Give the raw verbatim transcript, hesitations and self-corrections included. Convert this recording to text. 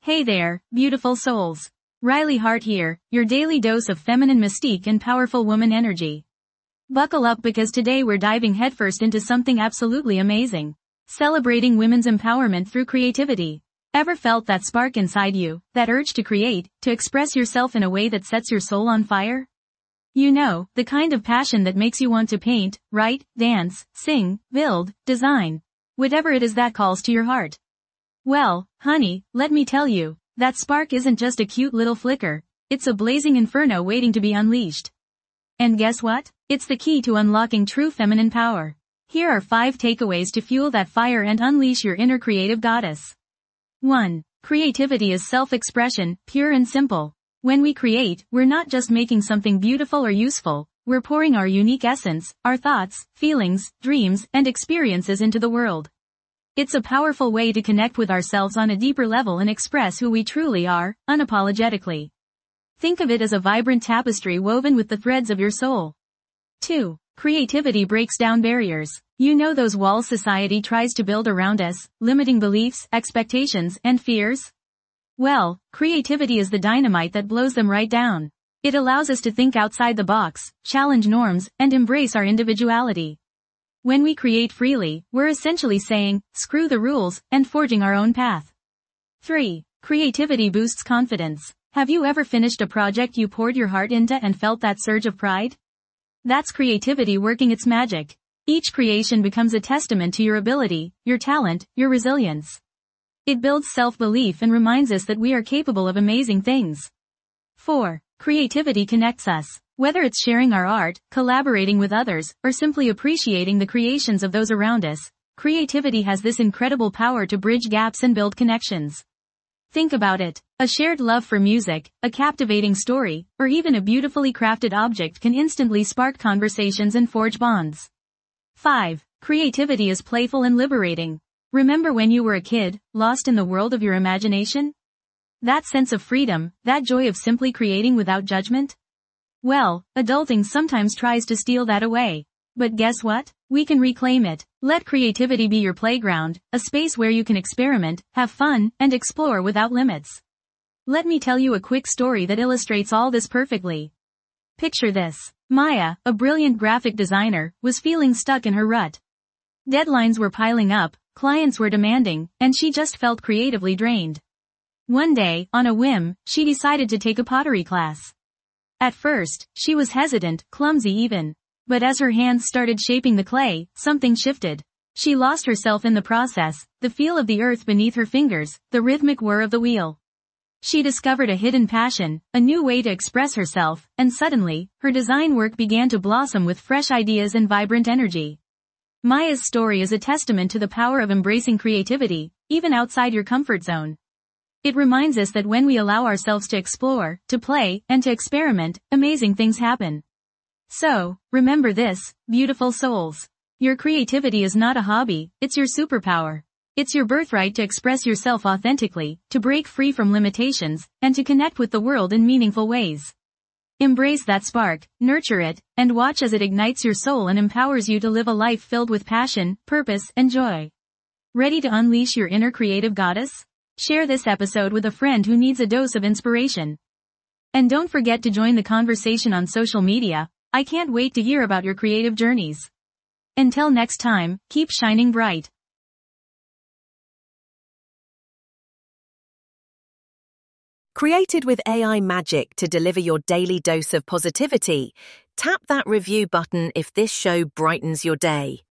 Hey there, beautiful souls. Riley Hart here, your daily dose of feminine mystique and powerful woman energy. Buckle up because today we're diving headfirst into something absolutely amazing. Celebrating women's empowerment through creativity. Ever felt that spark inside you, that urge to create, to express yourself in a way that sets your soul on fire? You know, the kind of passion that makes you want to paint, write, dance, sing, build, design. Whatever it is that calls to your heart. Well, honey, let me tell you, that spark isn't just a cute little flicker, it's a blazing inferno waiting to be unleashed. And guess what? It's the key to unlocking true feminine power. Here are five takeaways to fuel that fire and unleash your inner creative goddess. one. Creativity is self-expression, pure and simple. When we create, we're not just making something beautiful or useful, we're pouring our unique essence, our thoughts, feelings, dreams, and experiences into the world. It's a powerful way to connect with ourselves on a deeper level and express who we truly are, unapologetically. Think of it as a vibrant tapestry woven with the threads of your soul. two. Creativity breaks down barriers. You know those walls society tries to build around us, limiting beliefs, expectations, and fears? Well, creativity is the dynamite that blows them right down. It allows us to think outside the box, challenge norms, and embrace our individuality. When we create freely, we're essentially saying, screw the rules, and forging our own path. three. Creativity boosts confidence. Have you ever finished a project you poured your heart into and felt that surge of pride? That's creativity working its magic. Each creation becomes a testament to your ability, your talent, your resilience. It builds self-belief and reminds us that we are capable of amazing things. four. Creativity connects us. Whether it's sharing our art, collaborating with others, or simply appreciating the creations of those around us, creativity has this incredible power to bridge gaps and build connections. Think about it. A shared love for music, a captivating story, or even a beautifully crafted object can instantly spark conversations and forge bonds. five. Creativity is playful and liberating. Remember when you were a kid, lost in the world of your imagination? That sense of freedom, that joy of simply creating without judgment? Well, adulting sometimes tries to steal that away. But guess what? We can reclaim it. Let creativity be your playground, a space where you can experiment, have fun, and explore without limits. Let me tell you a quick story that illustrates all this perfectly. Picture this. Maya, a brilliant graphic designer, was feeling stuck in her rut. Deadlines were piling up, clients were demanding, and she just felt creatively drained. One day, on a whim, she decided to take a pottery class. At first, she was hesitant, clumsy even. But as her hands started shaping the clay, something shifted. She lost herself in the process, the feel of the earth beneath her fingers, the rhythmic whir of the wheel. She discovered a hidden passion, a new way to express herself, and suddenly, her design work began to blossom with fresh ideas and vibrant energy. Maya's story is a testament to the power of embracing creativity, even outside your comfort zone. It reminds us that when we allow ourselves to explore, to play, and to experiment, amazing things happen. So, remember this, beautiful souls. Your creativity is not a hobby, it's your superpower. It's your birthright to express yourself authentically, to break free from limitations, and to connect with the world in meaningful ways. Embrace that spark, nurture it, and watch as it ignites your soul and empowers you to live a life filled with passion, purpose, and joy. Ready to unleash your inner creative goddess? Share this episode with a friend who needs a dose of inspiration. And don't forget to join the conversation on social media. I can't wait to hear about your creative journeys. Until next time, keep shining bright. Created with A I magic to deliver your daily dose of positivity, tap that review button if this show brightens your day.